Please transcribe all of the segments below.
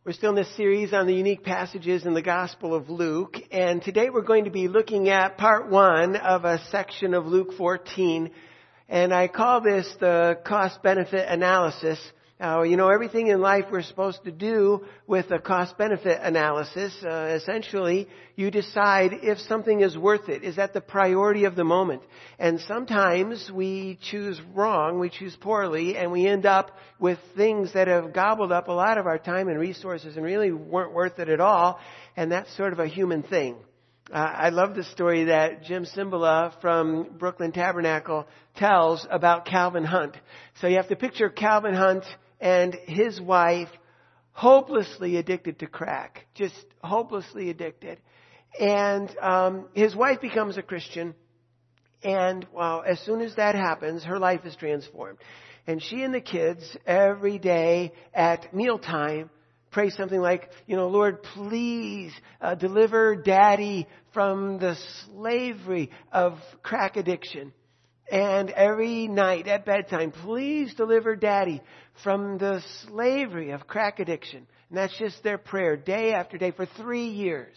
We're still in this series on the unique passages in the Gospel of Luke, and today we're going to be looking at part 1 of a section of Luke 14, and I call this the cost-benefit analysis. Everything in life we're supposed to do with a cost-benefit analysis. Essentially, you decide if something is worth it. Is that the priority of the moment? And sometimes we choose wrong, we choose poorly, and we end up with things that have gobbled up a lot of our time and resources and really weren't worth it at all. And that's sort of a human thing. I love the story that Jim Cymbala from Brooklyn Tabernacle tells about Calvin Hunt. So you have to picture Calvin Hunt and his wife hopelessly addicted to crack, just hopelessly addicted. And his wife becomes a Christian, and as soon as that happens, her life is transformed. And she and the kids every day at mealtime pray something like, Lord, please deliver Daddy from the slavery of crack addiction. And every night at bedtime, please deliver Daddy from the slavery of crack addiction. And that's just their prayer day after day for 3 years.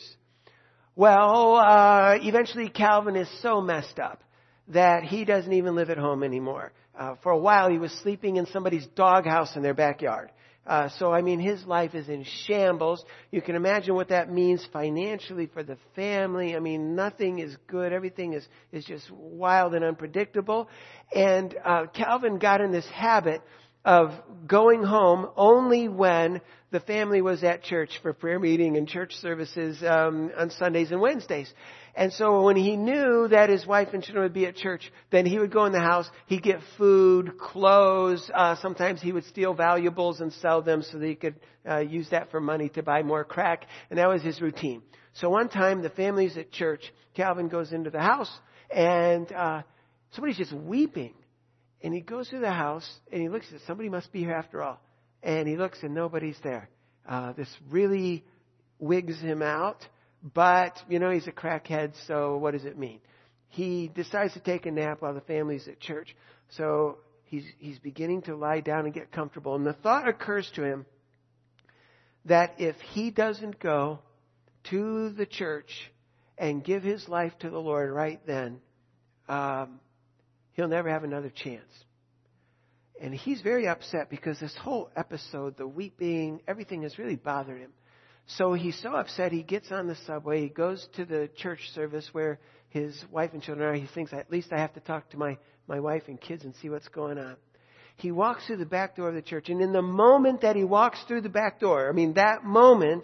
Well, eventually Calvin is so messed up that he doesn't even live at home anymore. For a while he was sleeping in somebody's doghouse in their backyard. His life is in shambles. You can imagine what that means financially for the family. Nothing is good. Everything is just wild and unpredictable. And Calvin got in this habit of going home only when the family was at church for prayer meeting and church services on Sundays and Wednesdays. And so when he knew that his wife and children would be at church, then he would go in the house, he'd get food, clothes, sometimes he would steal valuables and sell them so that he could use that for money to buy more crack. And that was his routine. So one time the family's at church, Calvin goes into the house and somebody's just weeping. And he goes through the house and he looks at somebody must be here after all. And he looks and nobody's there. This really wigs him out. But, he's a crackhead, so what does it mean? He decides to take a nap while the family's at church. So he's beginning to lie down and get comfortable. And the thought occurs to him that if he doesn't go to the church and give his life to the Lord right then, he'll never have another chance. And he's very upset because this whole episode, the weeping, everything has really bothered him. So he's so upset, he gets on the subway, he goes to the church service where his wife and children are. He thinks, at least I have to talk to my wife and kids and see what's going on. He walks through the back door of the church, and in the moment that he walks through the back door, that moment,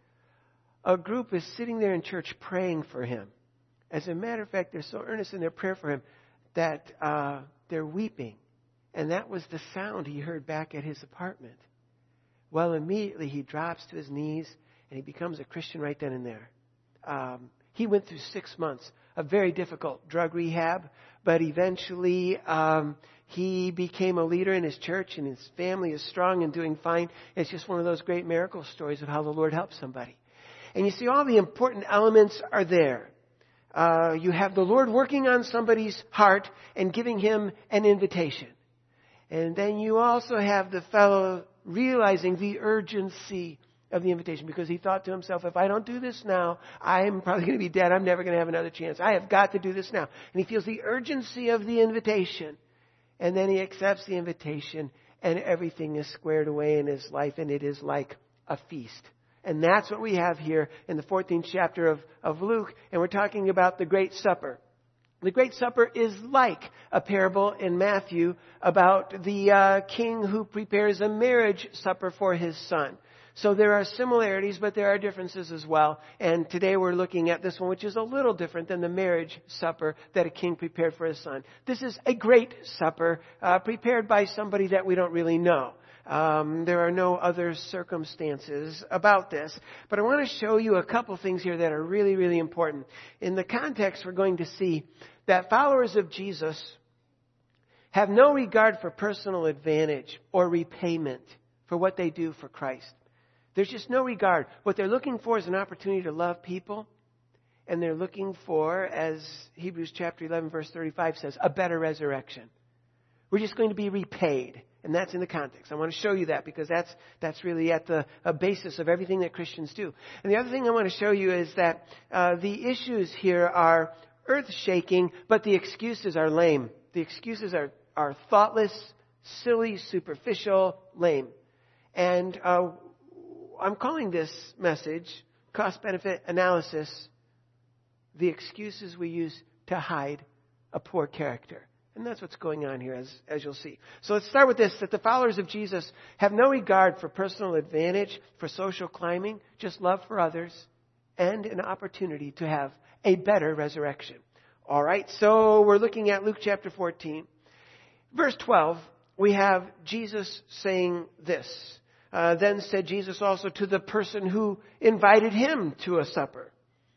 a group is sitting there in church praying for him. As a matter of fact, they're so earnest in their prayer for him that they're weeping. And that was the sound he heard back at his apartment. Well, immediately he drops to his knees and he becomes a Christian right then and there. He went through 6 months of very difficult drug rehab, but eventually he became a leader in his church, and his family is strong and doing fine. It's just one of those great miracle stories of how the Lord helps somebody. And you see, all the important elements are there. You have the Lord working on somebody's heart and giving him an invitation. And then you also have the fellow realizing the urgency of the invitation, because he thought to himself, if I don't do this now, I'm probably going to be dead. I'm never going to have another chance. I have got to do this now. And he feels the urgency of the invitation. And then he accepts the invitation, and everything is squared away in his life, and it is like a feast. And that's what we have here in the 14th chapter of Luke. And we're talking about the Great Supper. The Great Supper is like a parable in Matthew about the king who prepares a marriage supper for his son. So there are similarities, but there are differences as well. And today we're looking at this one, which is a little different than the marriage supper that a king prepared for his son. This is a great supper prepared by somebody that we don't really know. There are no other circumstances about this. But I want to show you a couple things here that are really, really important. In the context, we're going to see that followers of Jesus have no regard for personal advantage or repayment for what they do for Christ. There's just no regard. What they're looking for is an opportunity to love people. And they're looking for, as Hebrews chapter 11, verse 35 says, a better resurrection. We're just going to be repaid. And that's in the context. I want to show you that because that's really at the basis of everything that Christians do. And the other thing I want to show you is that the issues here are earth-shaking, but the excuses are lame. The excuses are thoughtless, silly, superficial, lame. And I'm calling this message, Cost-Benefit Analysis, the excuses we use to hide a poor character. And that's what's going on here, as you'll see. So let's start with this, that the followers of Jesus have no regard for personal advantage, for social climbing, just love for others, and an opportunity to have a better resurrection. All right, so we're looking at Luke chapter 14. Verse 12, we have Jesus saying this. Then said Jesus also to the person who invited him to a supper.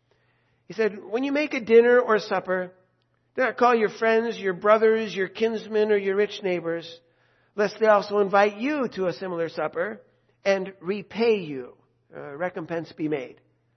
He said, when you make a dinner or a supper, do not call your friends, your brothers, your kinsmen, or your rich neighbors, lest they also invite you to a similar supper and repay you. Recompense be made.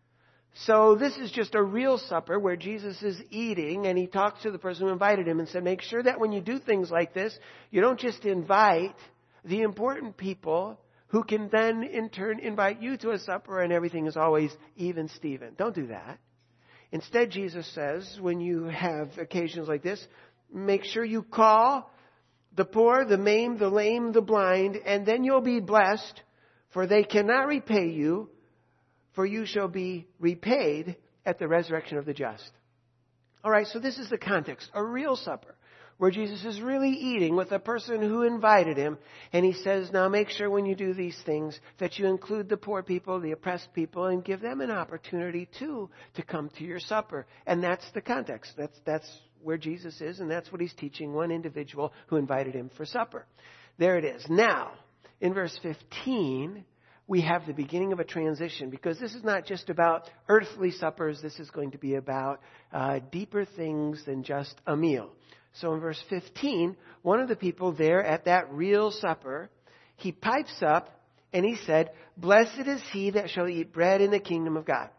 So this is just a real supper where Jesus is eating, and he talks to the person who invited him and said, make sure that when you do things like this, you don't just invite the important people who can then in turn invite you to a supper and everything is always even Steven. Don't do that. Instead, Jesus says, when you have occasions like this, make sure you call the poor, the maimed, the lame, the blind, and then you'll be blessed, for they cannot repay you, for you shall be repaid at the resurrection of the just. All right, so this is the context, a real supper, where Jesus is really eating with a person who invited him. And he says, now make sure when you do these things that you include the poor people, the oppressed people, and give them an opportunity too to come to your supper. And that's the context. That's where Jesus is, and that's what he's teaching one individual who invited him for supper. There it is. Now, in verse 15, we have the beginning of a transition, because this is not just about earthly suppers. This is going to be about deeper things than just a meal. So in verse 15, one of the people there at that real supper, he pipes up and he said, blessed is he that shall eat bread in the kingdom of God.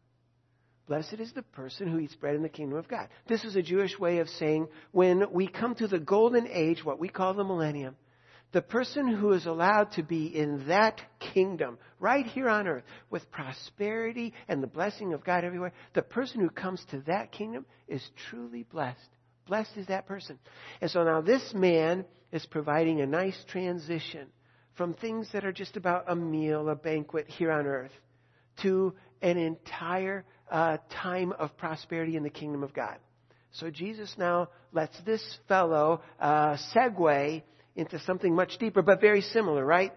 Blessed is the person who eats bread in the kingdom of God. This is a Jewish way of saying when we come to the golden age, what we call the millennium, the person who is allowed to be in that kingdom, right here on earth, with prosperity and the blessing of God everywhere, the person who comes to that kingdom is truly blessed. Blessed is that person. And so now this man is providing a nice transition from things that are just about a meal, a banquet here on earth, to an entire time of prosperity in the kingdom of God. So Jesus now lets this fellow segue into something much deeper, but very similar, right?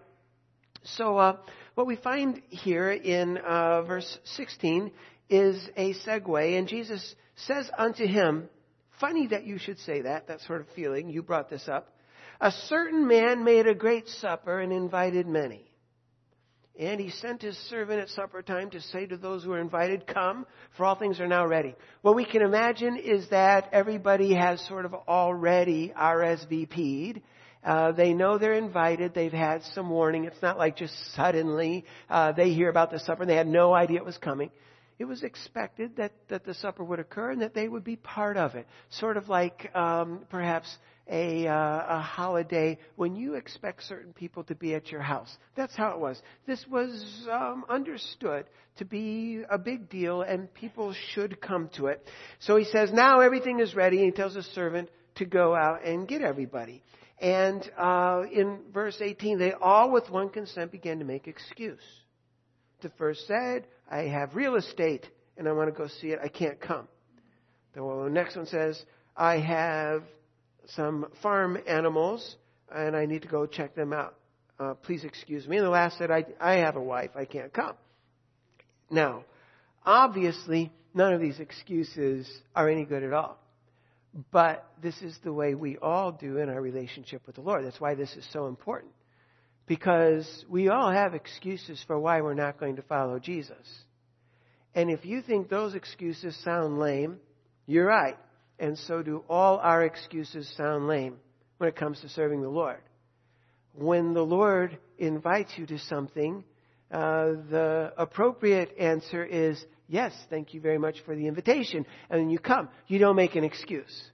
So what we find here in verse 16 is a segue, and Jesus says unto him, funny that you should say that sort of feeling. You brought this up. A certain man made a great supper and invited many. And he sent his servant at supper time to say to those who are invited, come, for all things are now ready. What we can imagine is that everybody has sort of already RSVP'd. They know they're invited. They've had some warning. It's not like just suddenly they hear about the supper and they had no idea it was coming. It was expected that the supper would occur and that they would be part of it. Sort of like perhaps a holiday when you expect certain people to be at your house. That's how it was. This was understood to be a big deal and people should come to it. So he says, now everything is ready. And he tells his servant to go out and get everybody. And in verse 18, they all with one consent began to make excuse. The first said, I have real estate and I want to go see it. I can't come. The next one says, I have some farm animals and I need to go check them out. Please excuse me. And the last said, I have a wife. I can't come. Now, obviously, none of these excuses are any good at all. But this is the way we all do in our relationship with the Lord. That's why this is so important. Because we all have excuses for why we're not going to follow Jesus. And if you think those excuses sound lame, you're right. And so do all our excuses sound lame when it comes to serving the Lord. When the Lord invites you to something, the appropriate answer is, yes, thank you very much for the invitation. And then you come. You don't make an excuse.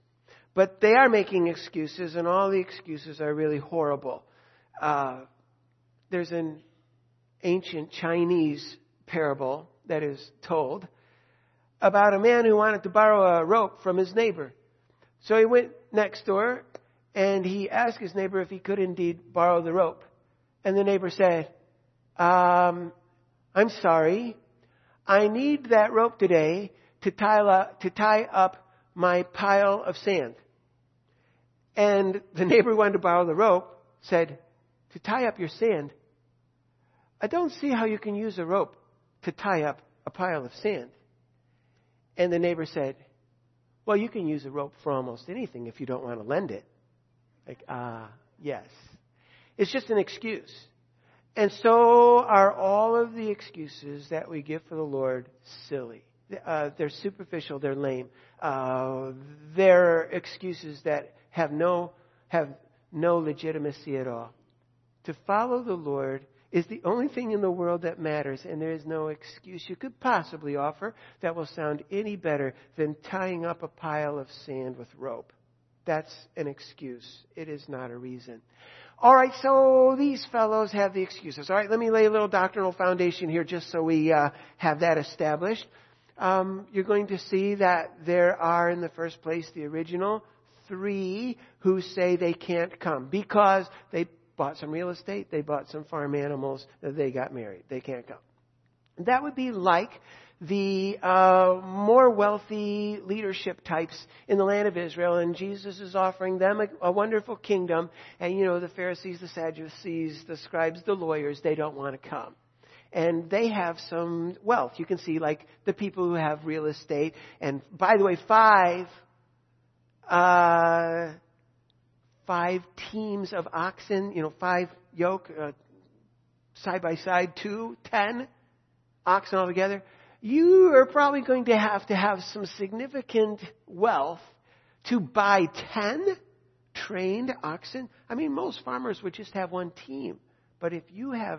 But they are making excuses, and all the excuses are really horrible. There's an ancient Chinese parable that is told about a man who wanted to borrow a rope from his neighbor. So he went next door and he asked his neighbor if he could indeed borrow the rope. And the neighbor said, I'm sorry, I need that rope today to tie up my pile of sand. And the neighbor who wanted to borrow the rope said, to tie up your sand? I don't see how you can use a rope to tie up a pile of sand. And the neighbor said, well, you can use a rope for almost anything if you don't want to lend it. Like, yes. It's just an excuse. And so are all of the excuses that we give for the Lord silly. They're superficial, they're lame. They're excuses that have no legitimacy at all. To follow the Lord is the only thing in the world that matters, and there is no excuse you could possibly offer that will sound any better than tying up a pile of sand with rope. That's an excuse. It is not a reason. All right, so these fellows have the excuses. All right, let me lay a little doctrinal foundation here just so we have that established. You're going to see that there are, in the first place, the original 3 who say they can't come because they bought some real estate, they bought some farm animals, they got married. They can't come. That would be like the more wealthy leadership types in the land of Israel, and Jesus is offering them a wonderful kingdom. And the Pharisees, the Sadducees, the scribes, the lawyers, they don't want to come. And they have some wealth. You can see like the people who have real estate. And by the way, 5 teams of oxen, 5 yoke, side by side, 10 oxen altogether. You are probably going to have some significant wealth to buy 10 trained oxen. I mean, most farmers would just have 1 team. But if you have,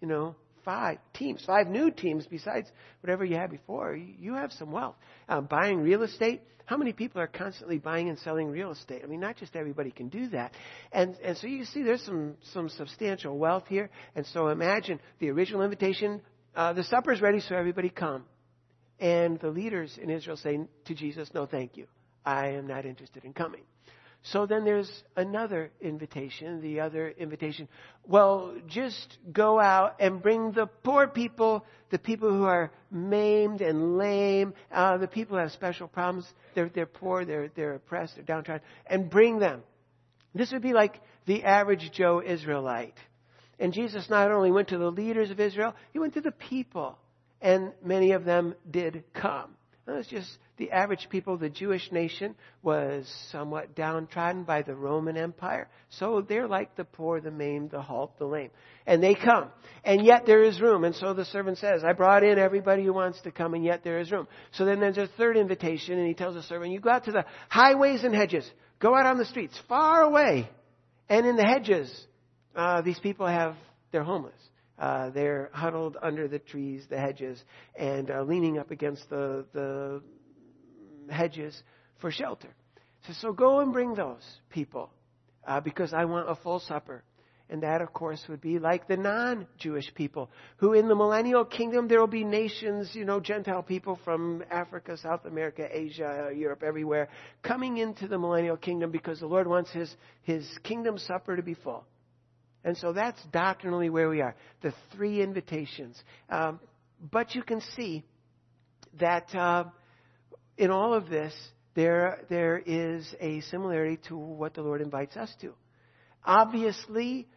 5 teams, 5 new teams besides whatever you had before, you have some wealth. Buying real estate. How many people are constantly buying and selling real estate? I mean, not just everybody can do that. And so you see there's some substantial wealth here. And so imagine the original invitation, the supper's ready, so everybody come. And the leaders in Israel say to Jesus, no, thank you. I am not interested in coming. So then there's another invitation, the other invitation. Well, just go out and bring the poor people, the people who are maimed and lame, the people who have special problems. They're poor, they're oppressed, they're downtrodden, and bring them. This would be like the average Joe Israelite. And Jesus not only went to the leaders of Israel, he went to the people. And many of them did come. It was just the average people. The Jewish nation was somewhat downtrodden by the Roman Empire. So they're like the poor, the maimed, the halt, the lame. And they come. And yet there is room. And so the servant says, I brought in everybody who wants to come, and yet there is room. So then there's a third invitation, and he tells the servant, you go out to the highways and hedges. Go out on the streets, far away. And in the hedges, these people they're homeless. They're huddled under the trees, the hedges, and leaning up against the hedges for shelter. So go and bring those people because I want a full supper. And that, of course, would be like the non-Jewish people who in the millennial kingdom, there will be nations, Gentile people from Africa, South America, Asia, Europe, everywhere, coming into the millennial kingdom because the Lord wants his kingdom supper to be full. And so that's doctrinally where we are, the 3 invitations. But you can see that in all of this, there is a similarity to what the Lord invites us to. Obviously,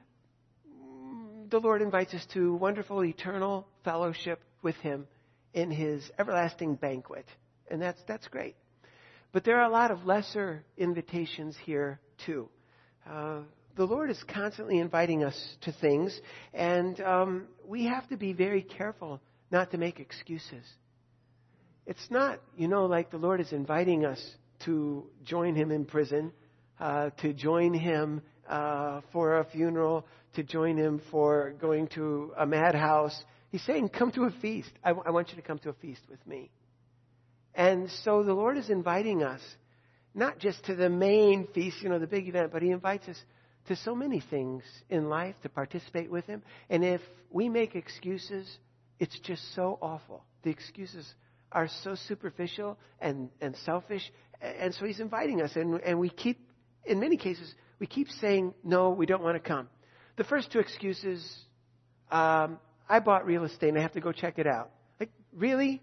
the Lord invites us to wonderful eternal fellowship with Him in His everlasting banquet. And that's great. But there are a lot of lesser invitations here too. The Lord is constantly inviting us to things, and we have to be very careful not to make excuses. It's not, like the Lord is inviting us to join Him in prison, to join Him for a funeral, to join Him for going to a madhouse. He's saying, come to a feast. I want you to come to a feast with me. And so the Lord is inviting us not just to the main feast, the big event, but He invites us to so many things in life to participate with Him. And if we make excuses, it's just so awful. The excuses are so superficial and selfish. And so He's inviting us. And we keep, in many cases, we keep saying, no, we don't want to come. The first two excuses, I bought real estate and I have to go check it out. Like, really?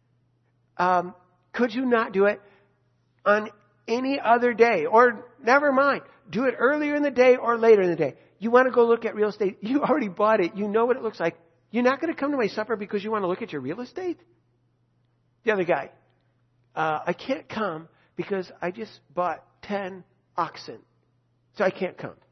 Could you not do it on any other day? Or never mind, do it earlier in the day or later in the day. You want to go look at real estate. You already bought it. You know what it looks like. You're not going to come to my supper because you want to look at your real estate? The other guy, I can't come because I just bought 10 oxen. So I can't come.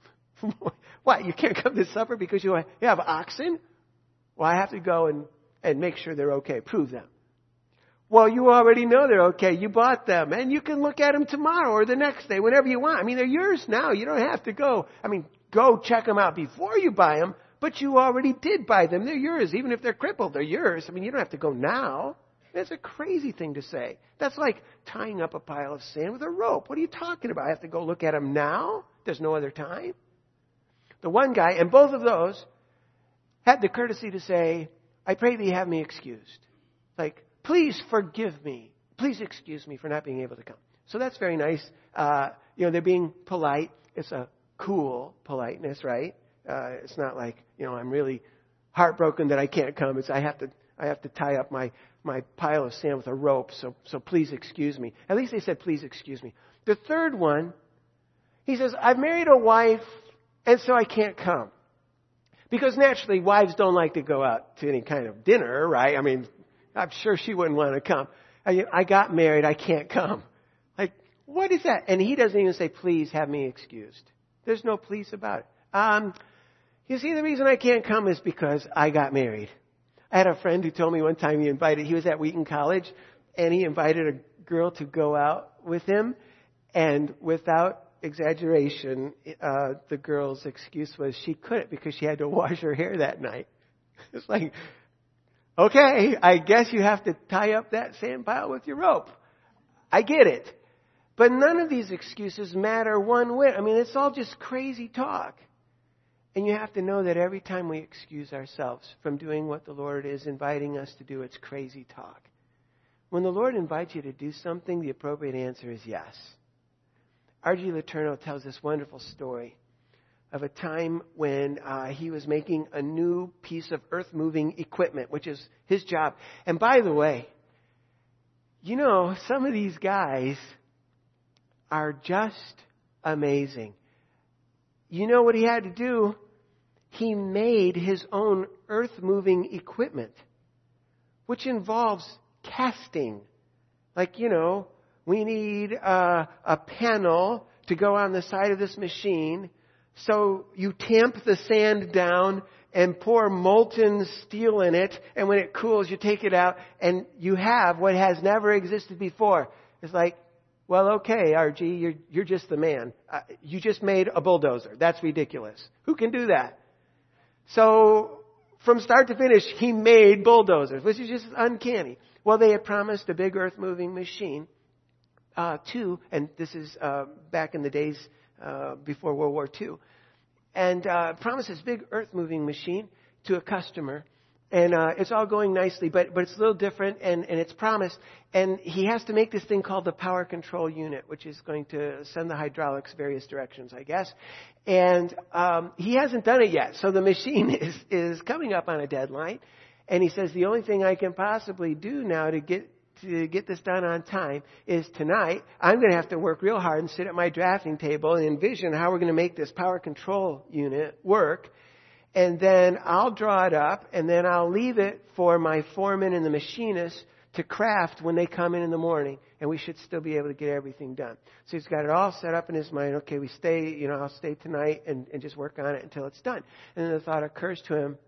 What? You can't come to supper because you have oxen? Well, I have to go and make sure they're okay. Prove them. Well, you already know they're okay. You bought them. And you can look at them tomorrow or the next day, whenever you want. I mean, they're yours now. You don't have to go. Go check them out before you buy them. But you already did buy them. They're yours. Even if they're crippled, they're yours. You don't have to go now. That's a crazy thing to say. That's like tying up a pile of sand with a rope. What are you talking about? I have to go look at them now? There's no other time? The one guy, and both of those, had the courtesy to say, I pray that you have me excused. Like, please forgive me. Please excuse me for not being able to come. So that's very nice. They're being polite. It's a cool politeness, right? It's not like, I'm really heartbroken that I can't come. It's I have to tie up my pile of sand with a rope. So please excuse me. At least they said, please excuse me. The third one, he says, I've married a wife, and so I can't come. Because naturally, wives don't like to go out to any kind of dinner, right? I'm sure she wouldn't want to come. I got married, I can't come. Like, what is that? And he doesn't even say, please have me excused. There's no please about it. You see, the reason I can't come is because I got married. I had a friend who told me one time he was at Wheaton College, and he invited a girl to go out with him. And without exaggeration, the girl's excuse was she couldn't because she had to wash her hair that night. It's like, okay, I guess you have to tie up that sand pile with your rope. I get it. But none of these excuses matter one whit. It's all just crazy talk. And you have to know that every time we excuse ourselves from doing what the Lord is inviting us to do, it's crazy talk. When the Lord invites you to do something, the appropriate answer is yes. R.G. Letourneau tells this wonderful story of a time when he was making a new piece of earth-moving equipment, which is his job. And by the way, some of these guys are just amazing. You know what he had to do? He made his own earth-moving equipment, which involves casting. Like, we need a panel to go on the side of this machine. So you tamp the sand down and pour molten steel in it. And when it cools, you take it out and you have what has never existed before. It's like, well, okay, RG, you're just the man. You just made a bulldozer. That's ridiculous. Who can do that? So from start to finish, he made bulldozers, which is just uncanny. Well, they had promised a big earth-moving machine too, and this is back in the days before World War II, and promised this big earth-moving machine to a customer. And it's all going nicely, but it's a little different, and it's promised. And he has to make this thing called the power control unit, which is going to send the hydraulics various directions, I guess. And he hasn't done it yet, so the machine is coming up on a deadline. And he says, the only thing I can possibly do now to get this done on time is tonight, I'm going to have to work real hard and sit at my drafting table and envision how we're going to make this power control unit work. And then I'll draw it up, and then I'll leave it for my foreman and the machinist to craft when they come in the morning. And we should still be able to get everything done. So he's got it all set up in his mind. Okay, I'll stay tonight and just work on it until it's done. And then the thought occurs to him,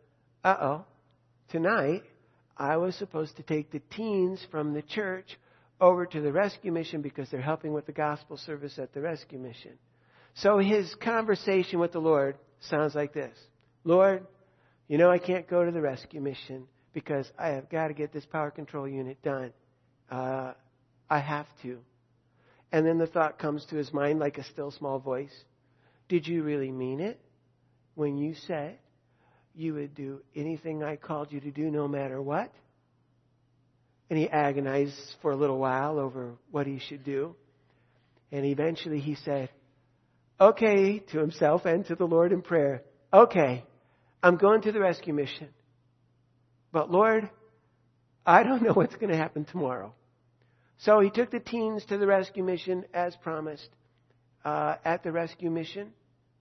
tonight I was supposed to take the teens from the church over to the rescue mission because they're helping with the gospel service at the rescue mission. So his conversation with the Lord sounds like this. Lord, I can't go to the rescue mission because I have got to get this power control unit done. I have to. And then the thought comes to his mind like a still small voice. Did you really mean it when you said you would do anything I called you to do no matter what? And he agonized for a little while over what he should do. And eventually he said, okay, to himself and to the Lord in prayer. Okay, I'm going to the rescue mission. But Lord, I don't know what's going to happen tomorrow. So he took the teens to the rescue mission as promised. At the rescue mission,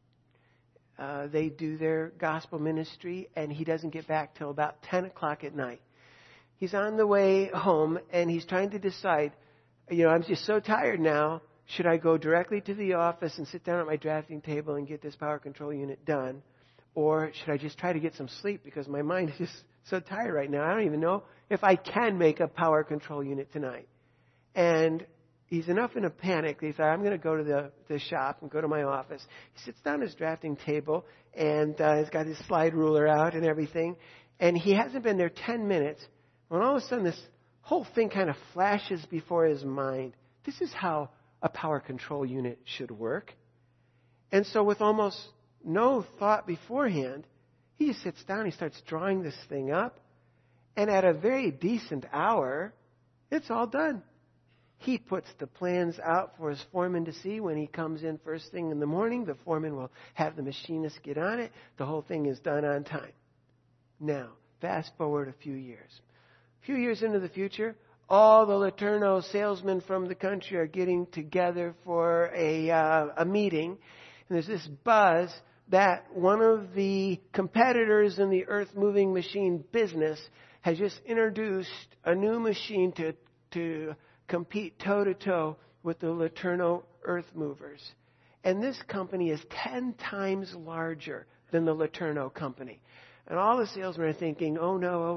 they do their gospel ministry, and he doesn't get back till about 10 o'clock at night. He's on the way home, and he's trying to decide, I'm just so tired now. Should I go directly to the office and sit down at my drafting table and get this power control unit done? Or should I just try to get some sleep because my mind is just so tired right now? I don't even know if I can make a power control unit tonight. And he's enough in a panic. He thought, I'm going to go to the shop and go to my office. He sits down at his drafting table and he's got his slide ruler out and everything. And he hasn't been there 10 minutes when all of a sudden this whole thing kind of flashes before his mind. This is how a power control unit should work. And so with almost no thought beforehand, he just sits down, he starts drawing this thing up, and at a very decent hour, it's all done. He puts the plans out for his foreman to see when he comes in first thing in the morning. The foreman will have the machinist get on it. The whole thing is done on time. Now, fast forward a few years. A few years into the future, all the Letourneau salesmen from the country are getting together for a meeting. And there's this buzz that one of the competitors in the earth-moving machine business has just introduced a new machine to compete toe-to-toe with the Letourneau earth movers. And this company is 10 times larger than the Letourneau company. And all the salesmen are thinking, oh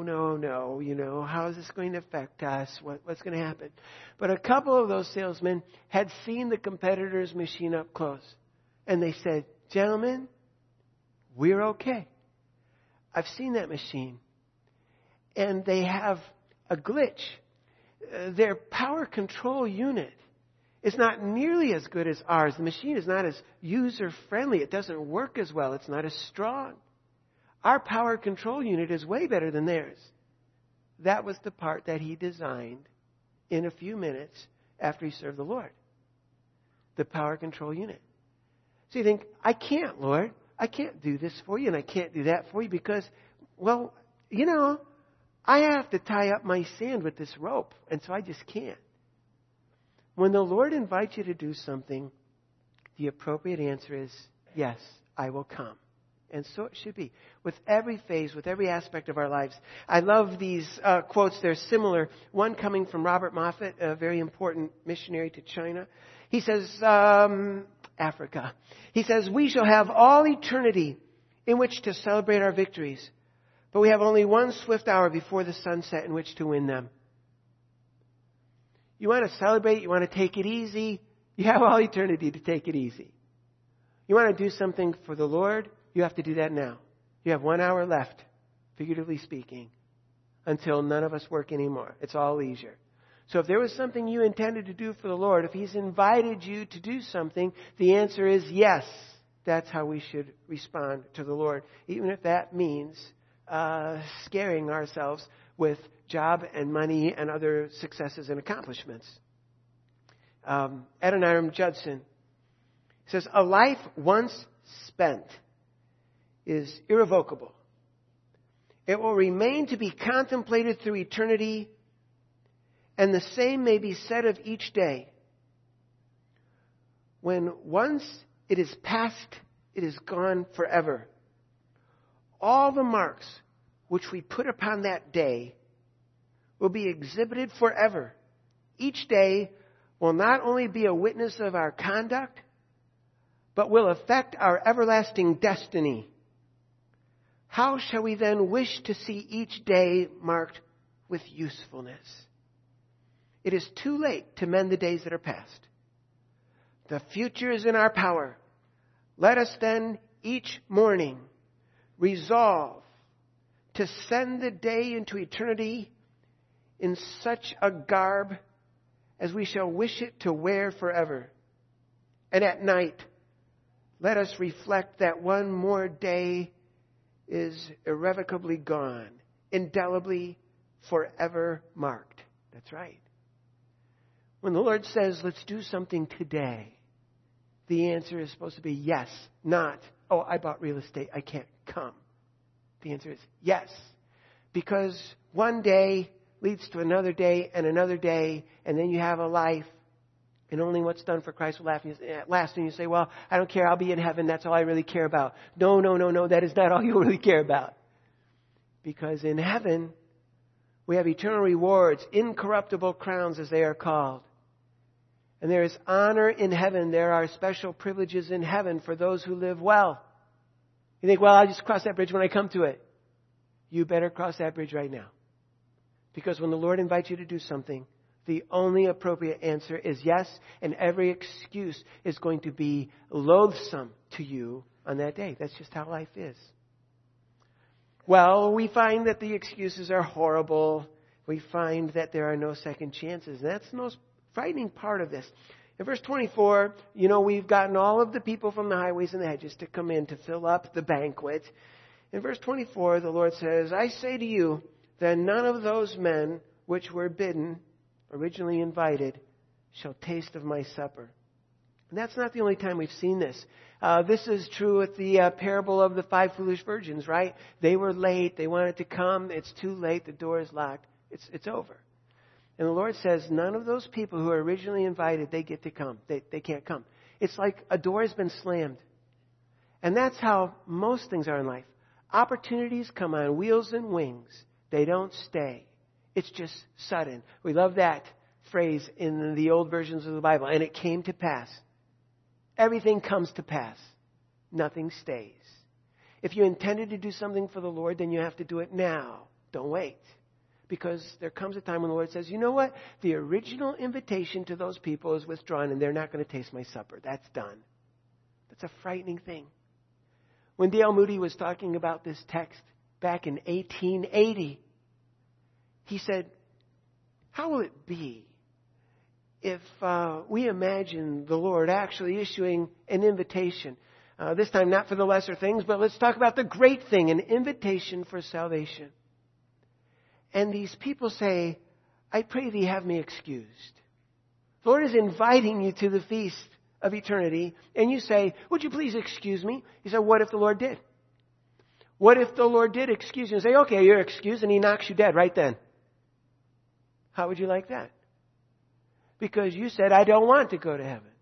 no, how is this going to affect us? What's going to happen? But a couple of those salesmen had seen the competitor's machine up close. And they said, gentlemen, we're okay. I've seen that machine. And they have a glitch. Their power control unit is not nearly as good as ours. The machine is not as user-friendly. It doesn't work as well. It's not as strong. Our power control unit is way better than theirs. That was the part that he designed in a few minutes after he served the Lord. The power control unit. So you think, I can't, Lord. I can't do this for you and I can't do that for you because, I have to tie up my sand with this rope, and so I just can't. When the Lord invites you to do something, the appropriate answer is, yes, I will come. And so it should be. With every phase, with every aspect of our lives. I love these quotes. They're similar. One coming from Robert Moffat, a very important missionary to China. He says, Africa. He says, we shall have all eternity in which to celebrate our victories. But we have only one swift hour before the sunset in which to win them. You want to celebrate? You want to take it easy? You have all eternity to take it easy. You want to do something for the Lord? You have to do that now. You have 1 hour left, figuratively speaking, until none of us work anymore. It's all leisure. So if there was something you intended to do for the Lord, if He's invited you to do something, the answer is yes. That's how we should respond to the Lord, even if that means scaring ourselves with job and money and other successes and accomplishments. Adoniram Judson says, a life once spent is irrevocable. It will remain to be contemplated through eternity, and the same may be said of each day. When once it is past, it is gone forever. All the marks which we put upon that day will be exhibited forever. Each day will not only be a witness of our conduct, but will affect our everlasting destiny. How shall we then wish to see each day marked with usefulness? It is too late to mend the days that are past. The future is in our power. Let us then each morning resolve to send the day into eternity in such a garb as we shall wish it to wear forever. And at night, let us reflect that one more day is irrevocably gone, indelibly forever marked. That's right. When the Lord says, let's do something today, the answer is supposed to be yes, not, oh, I bought real estate, I can't come. The answer is yes. Because one day leads to another day, and then you have a life, and only what's done for Christ will last. And you say, well, I don't care, I'll be in heaven, that's all I really care about. No, that is not all you really care about. Because in heaven, we have eternal rewards, incorruptible crowns as they are called. And there is honor in heaven. There are special privileges in heaven for those who live well. You think, well, I'll just cross that bridge when I come to it. You better cross that bridge right now. Because when the Lord invites you to do something, the only appropriate answer is yes, and every excuse is going to be loathsome to you on that day. That's just how life is. Well, we find that the excuses are horrible. We find that there are no second chances. That's the most frightening part of this. In verse 24, we've gotten all of the people from the highways and the hedges to come in to fill up the banquet. In verse 24, the Lord says, I say to you that none of those men which were bidden, originally invited, shall taste of my supper. And that's not the only time we've seen this. This is true with the parable of the 5 foolish virgins, right? They were late. They wanted to come. It's too late. The door is locked. It's over. And the Lord says, none of those people who are originally invited, they get to come. They can't come. It's like a door has been slammed. And that's how most things are in life. Opportunities come on wheels and wings. They don't stay. It's just sudden. We love that phrase in the old versions of the Bible. And it came to pass. Everything comes to pass. Nothing stays. If you intended to do something for the Lord, then you have to do it now. Don't wait. Because there comes a time when the Lord says, you know what? The original invitation to those people is withdrawn and they're not going to taste my supper. That's done. That's a frightening thing. When D.L. Moody was talking about this text back in 1880, he said, how will it be if we imagine the Lord actually issuing an invitation? This time not for the lesser things, but let's talk about the great thing, an invitation for salvation. And these people say, I pray thee have me excused. The Lord is inviting you to the feast of eternity, and you say, would you please excuse me? He said, what if the Lord did? What if the Lord did excuse you and say, okay, you're excused, and He knocks you dead right then? How would you like that? Because you said, I don't want to go to heaven.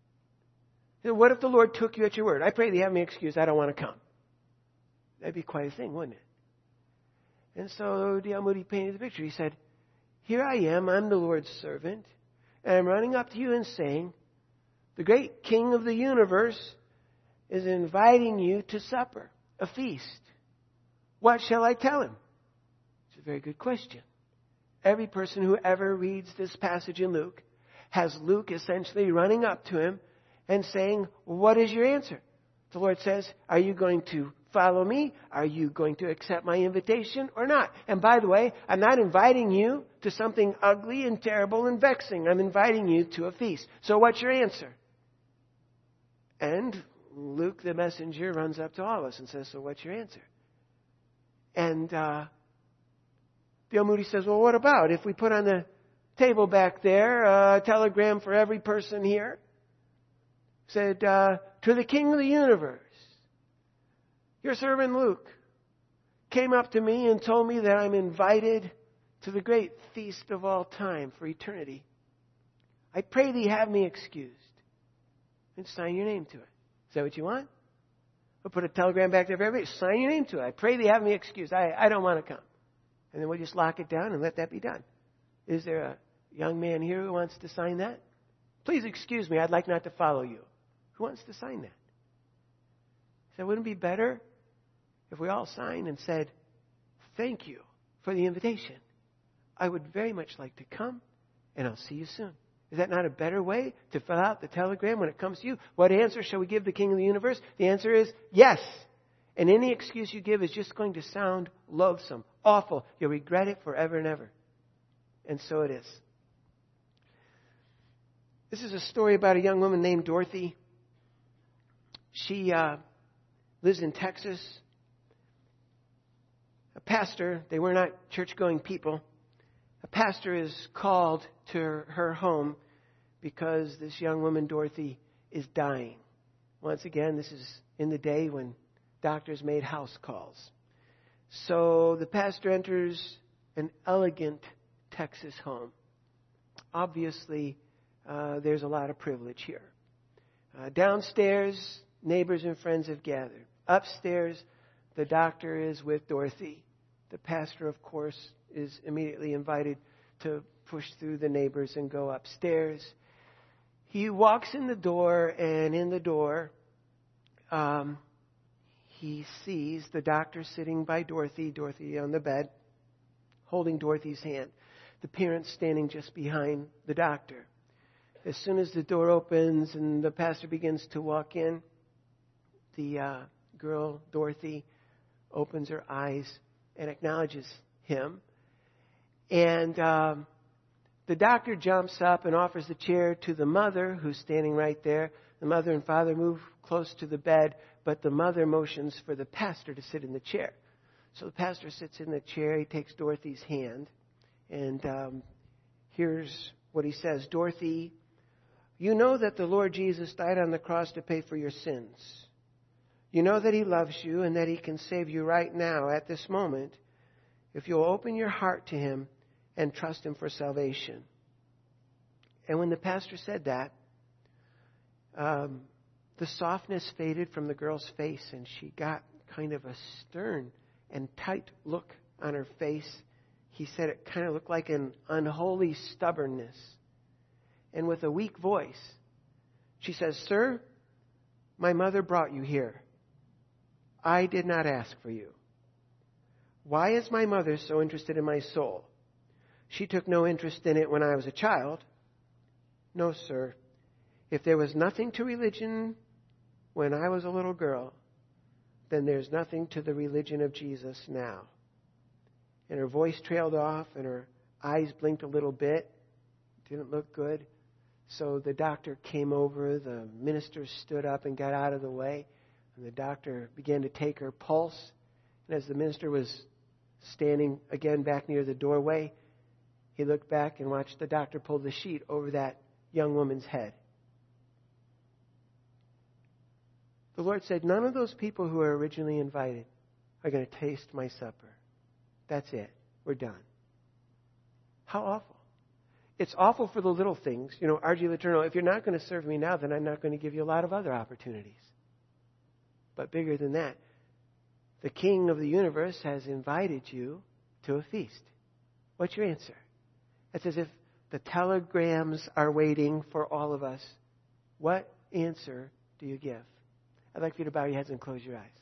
What if the Lord took you at your word? I pray thee have me excused, I don't want to come. That'd be quite a thing, wouldn't it? And so D.L. Moody painted the picture. He said, here I am, I'm the Lord's servant, and I'm running up to you and saying, the great King of the universe is inviting you to supper, a feast. What shall I tell him? It's a very good question. Every person who ever reads this passage in Luke has Luke essentially running up to him and saying, what is your answer? The Lord says, are you going to follow me? Are you going to accept my invitation or not? And by the way, I'm not inviting you to something ugly and terrible and vexing. I'm inviting you to a feast. So what's your answer? And Luke, the messenger, runs up to all of us and says, so what's your answer? And D.L. Moody says, well, what about if we put on the table back there a telegram for every person here? Said, to the King of the universe, your servant Luke came up to me and told me that I'm invited to the great feast of all time for eternity. I pray thee have me excused. And sign your name to it. Is that what you want? We'll put a telegram back there for everybody. Sign your name to it. I pray thee have me excused. I don't want to come. And then we'll just lock it down and let that be done. Is there a young man here who wants to sign that? Please excuse me. I'd like not to follow you. Who wants to sign that? So wouldn't it be better if we all signed and said, thank you for the invitation. I would very much like to come, and I'll see you soon. Is that not a better way to fill out the telegram when it comes to you? What answer shall we give the King of the universe? The answer is yes. And any excuse you give is just going to sound loathsome, awful. You'll regret it forever and ever. And so it is. This is a story about a young woman named Dorothy. She lives in Texas. A pastor, they were not church-going people. A pastor is called to her home because this young woman, Dorothy, is dying. Once again, this is in the day when doctors made house calls. So the pastor enters an elegant Texas home. Obviously, there's a lot of privilege here. Downstairs, neighbors and friends have gathered. Upstairs, the doctor is with Dorothy. The pastor, of course, is immediately invited to push through the neighbors and go upstairs. He walks in the door, and in the door, he sees the doctor sitting by Dorothy on the bed, holding Dorothy's hand. The parents standing just behind the doctor. As soon as the door opens and the pastor begins to walk in, the girl, Dorothy, opens her eyes and acknowledges him. And the doctor jumps up and offers the chair to the mother, who's standing right there. The mother and father move close to the bed, but the mother motions for the pastor to sit in the chair. So the pastor sits in the chair. He takes Dorothy's hand. And here's what he says. Dorothy, you know that the Lord Jesus died on the cross to pay for your sins. You know that He loves you and that He can save you right now at this moment if you'll open your heart to Him and trust Him for salvation. And when the pastor said that, the softness faded from the girl's face, and she got kind of a stern and tight look on her face. He said it kind of looked like an unholy stubbornness. And with a weak voice, she says, "Sir, my mother brought you here. I did not ask for you. Why is my mother so interested in my soul? She took no interest in it when I was a child. No, sir. If there was nothing to religion when I was a little girl, then there's nothing to the religion of Jesus now." And her voice trailed off and her eyes blinked a little bit. Didn't look good. So the doctor came over. The minister stood up and got out of the way. And the doctor began to take her pulse. And as the minister was standing again back near the doorway, he looked back and watched the doctor pull the sheet over that young woman's head. The Lord said, none of those people who were originally invited are going to taste my supper. That's it. We're done. How awful. It's awful for the little things. You know, RG Letourneau, if you're not going to serve me now, then I'm not going to give you a lot of other opportunities. But bigger than that, the King of the universe has invited you to a feast. What's your answer? It's as if the telegrams are waiting for all of us. What answer do you give? I'd like for you to bow your heads and close your eyes.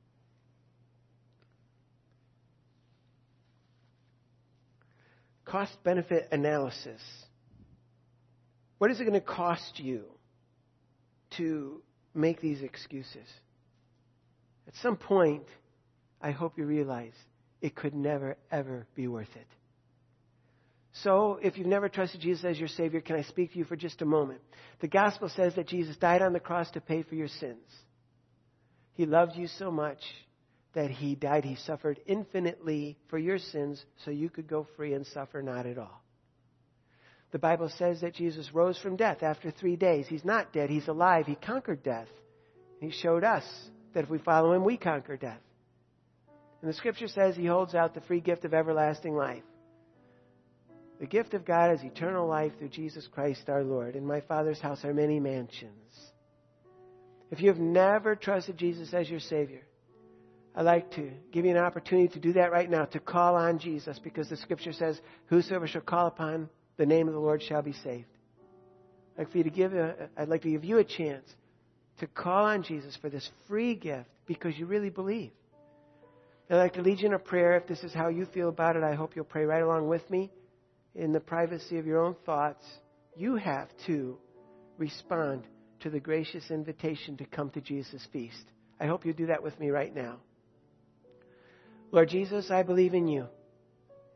Cost-benefit analysis. What is it going to cost you to make these excuses? At some point, I hope you realize it could never, ever be worth it. So, if you've never trusted Jesus as your Savior, can I speak to you for just a moment? The gospel says that Jesus died on the cross to pay for your sins. He loved you so much that He died. He suffered infinitely for your sins so you could go free and suffer not at all. The Bible says that Jesus rose from death after 3 days. He's not dead. He's alive. He conquered death. He showed us that if we follow Him, we conquer death. And the Scripture says He holds out the free gift of everlasting life. The gift of God is eternal life through Jesus Christ our Lord. In my Father's house are many mansions. If you have never trusted Jesus as your Savior, I'd like to give you an opportunity to do that right now, to call on Jesus, because the Scripture says, whosoever shall call upon the name of the Lord shall be saved. I'd like to give you a chance to call on Jesus for this free gift because you really believe. I'd like to lead you in a prayer. If this is how you feel about it, I hope you'll pray right along with me. In the privacy of your own thoughts, you have to respond to the gracious invitation to come to Jesus' feast. I hope you do that with me right now. Lord Jesus, I believe in you.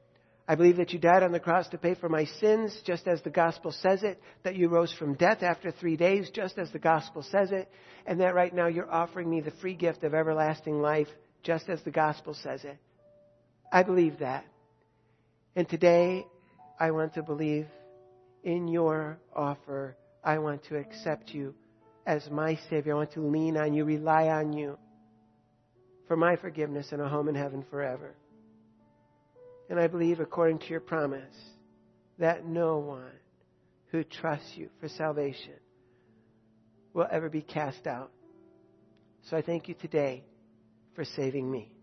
I believe that you died on the cross to pay for my sins, just as the gospel says it, that you rose from death after 3 days, just as the gospel says it, and that right now you're offering me the free gift of everlasting life, just as the gospel says it. I believe that. And today, I want to believe in your offer. I want to accept you as my Savior. I want to lean on you, rely on you for my forgiveness and a home in heaven forever. And I believe, according to your promise, that no one who trusts you for salvation will ever be cast out. So I thank you today for saving me.